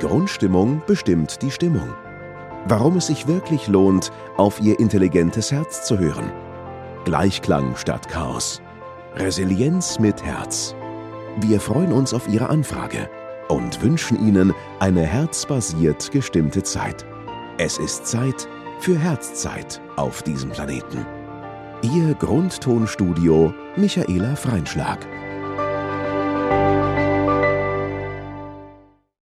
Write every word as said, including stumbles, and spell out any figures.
Grundstimmung bestimmt die Stimmung. Warum es sich wirklich lohnt, auf Ihr intelligentes Herz zu hören. Gleichklang statt Chaos. Resilienz mit Herz. Wir freuen uns auf Ihre Anfrage und wünschen Ihnen eine herzbasiert gestimmte Zeit. Es ist Zeit für Herzzeit auf diesem Planeten. Ihr Grundtonstudio Michaela Freinschlag.